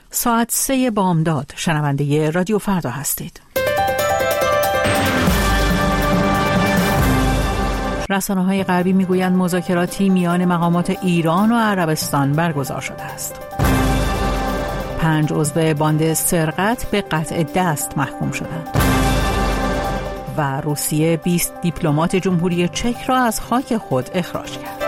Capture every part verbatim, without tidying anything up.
ساعت سه بامداد شنونده رادیو فردا هستید. رسانه‌های غربی میگویند مذاکراتی میان مقامات ایران و عربستان برگزار شده است. پنج عضو باند سرقت به قطع دست محکوم شدند. و روسیه بیست دیپلمات جمهوری چک را از خاک خود اخراج کرد.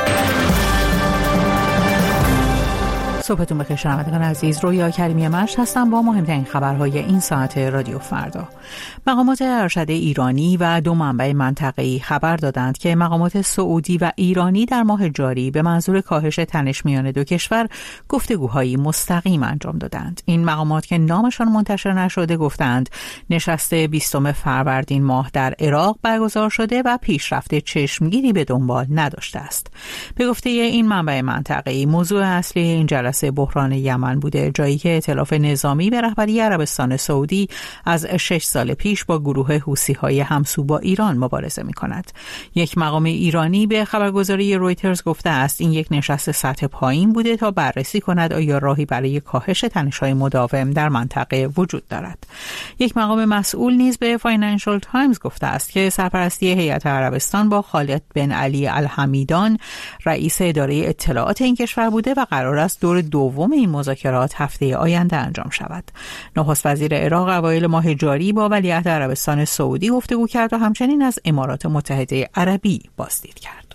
صبحتون بخیر شنوندگان عزیز، رویا کریمی مشت هستم با مهمترین خبرهای این ساعت رادیو فردا. مقامات ارشد ایرانی و دو منبع منطقه‌ای خبر دادند که مقامات سعودی و ایرانی در ماه جاری به منظور کاهش تنش میان دو کشور گفتگوهایی مستقیم انجام دادند. این مقامات که نامشان منتشر نشده گفتند نشست بیستم فروردین ماه در عراق برگزار شده و پیشرفت چشمگیری به دنبال نداشته است. به گفته این منبع منطقه‌ای موضوع اصلی این جلسه بحران یمن بوده، جایی که ائتلاف نظامی به رهبری عربستان سعودی از شش سال پیش با گروه حوثی‌های همسو با ایران مبارزه می‌کند. یک مقام ایرانی به خبرگزاری رویترز گفته است این یک نشست سطح پایین بوده تا بررسی کند آیا راهی برای کاهش تنش‌های مداوم در منطقه وجود دارد. یک مقام مسئول نیز به فاینانشال تایمز گفته است که سرپرستی هیئت عربستان با خالد بن علی الحمیدان رئیس اداره اطلاعات این کشور بوده و قرار است دور دوم این مذاکرات هفته آینده انجام شود. نخست وزیر عراق اوایل ماه جاری با ولیعهد عربستان سعودی گفتگو کرد و همچنین از امارات متحده عربی بازدید کرد.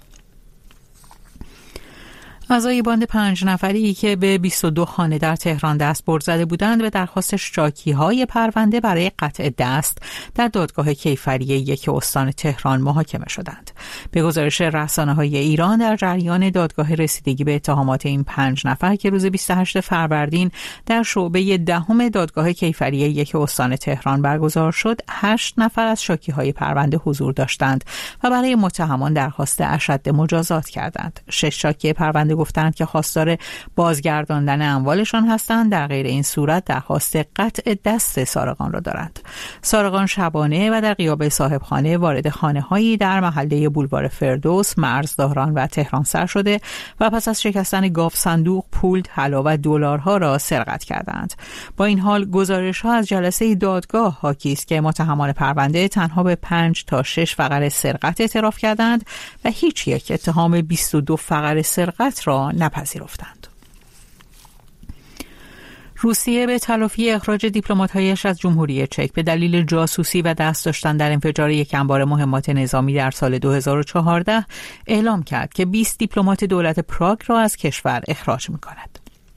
اعضای باند پنج نفری که به بیست و دو خانه در تهران دستبرد زده بودند به درخواست شاکی‌های پرونده برای قطع دست در دادگاه کیفری یک استان تهران محاکمه شدند. به گزارش رسانه‌های ایران در جریان دادگاه رسیدگی به اتهامات این پنج نفر که روز بیست و هشتم فروردین در شعبه دهم دادگاه کیفری یک استان تهران برگزار شد، هشت نفر از شاکی‌های پرونده حضور داشتند و برای متهمان درخواست اشد مجازات کردند. شش شاکی پرونده گفتند که خواستار بازگرداندن اموالشان هستند، در غیر این صورت درخواست قطع دست سارقان را دارند. سارقان شبانه و در غیاب صاحب خانه وارد خانه‌هایی در محله بولوار فردوس، مرزداران و تهران سر شده و پس از شکستن گاف صندوق پول، طلا و دلارها را سرقت کردند. با این حال گزارش‌ها از جلسه دادگاه حاکی است که متهمان پرونده تنها به پنج تا شش فقر سرقت اعتراف کردند و هیچ یک اتهام بیست و دو فقر سرقت را نپذیرفتند. روسیه به تلافی اخراج دیپلمات‌هایش از جمهوری چک به دلیل جاسوسی و دست داشتن در انفجار یک انبار مهمات نظامی در سال دو هزار و چهارده اعلام کرد که بیست دیپلمات دولت پراگ را از کشور اخراج می‌کند.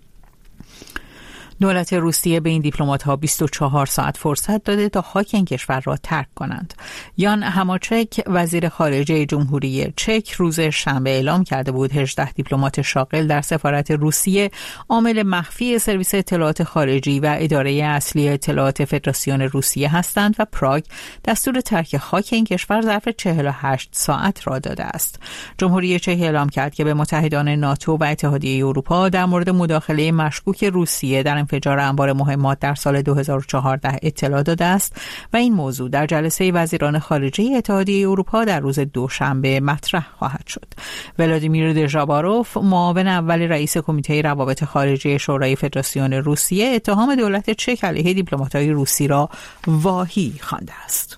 دولت روسیه به این دیپلمات‌ها بیست و چهار ساعت فرصت داده تا خاک این کشور را ترک کنند. یان هماچک وزیر خارجه جمهوری چک روز شنبه اعلام کرده بود هجده دیپلمات شاغل در سفارت روسیه عامل مخفی سرویس اطلاعات خارجی و اداره اصلی اطلاعات فدراسیون روسیه هستند و پراگ دستور ترک خاک این کشور ظرف چهل و هشت ساعت را داده است. جمهوری چک اعلام کرد که به متحدان ناتو و اتحادیه اروپا در مورد مداخله مشکوک روسیه در انفجار انبار مهمات در سال دو هزار و چهارده اطلاع داده است و این موضوع در جلسه وزیران خارجه اتحادیه اروپا در روز دوشنبه مطرح خواهد شد. ولادیمیر دژاباروف، معاون اول رئیس کمیته روابط خارجه شورای فدراسیون روسیه، اتهام دولت چک علیه دیپلمات‌های روسی را واهی خوانده است.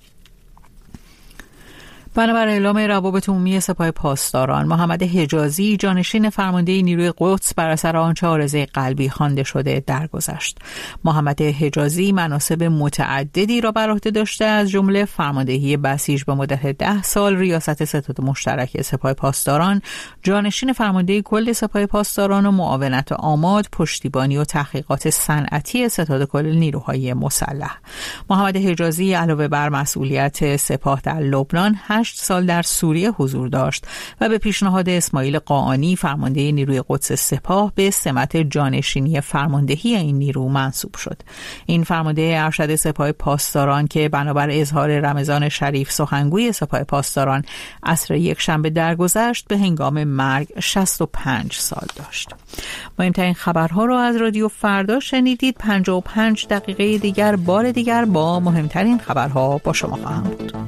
بنابر اعلام روابط عمومی سپاه پاسداران، محمد حجازی جانشین فرمانده نیروی قدس بر اثر آنچه عارضه قلبی خوانده شده درگذشت. محمد حجازی مناصب متعددی را بر عهده داشته، از جمله فرماندهی بسیج به مدت ده سال، ریاست ستاد مشترک سپاه پاسداران، جانشین فرمانده کل سپاه پاسداران و معاونت آماد، پشتیبانی و تحقیقات صنعتی ستاد کل نیروهای مسلح. محمد حجازی علاوه بر مسئولیت سپاه در لبنان هشت سال در سوریه حضور داشت و به پیشنهاد اسماعیل قاآنی فرمانده نیروی قدس سپاه به سمت جانشینی فرماندهی این نیرو منصوب شد. این فرمانده ارشد سپاه پاسداران که بنابر اظهار رمضان شریف سخنگوی سپاه پاسداران عصر یک شنبه درگذشت به هنگام مرگ شصت و پنج سال داشت. مهمترین خبرها را از رادیو فردا شنیدید. پنجاه و پنج دقیقه دیگر بار دیگر با مهمترین خبرها با شما خواهم بود.